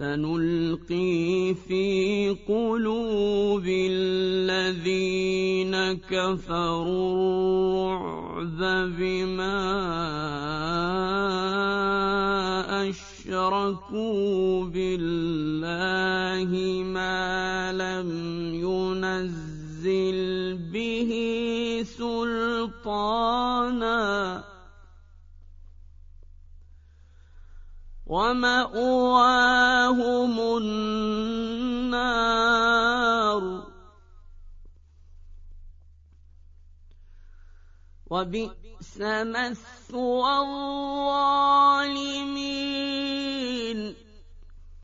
سنلقي في قلوب الذين كفروا الرعب بما أشركوا بالله ما لم ينزل به سلطانا ومأواهم النار وبئس مثوى الظالمين.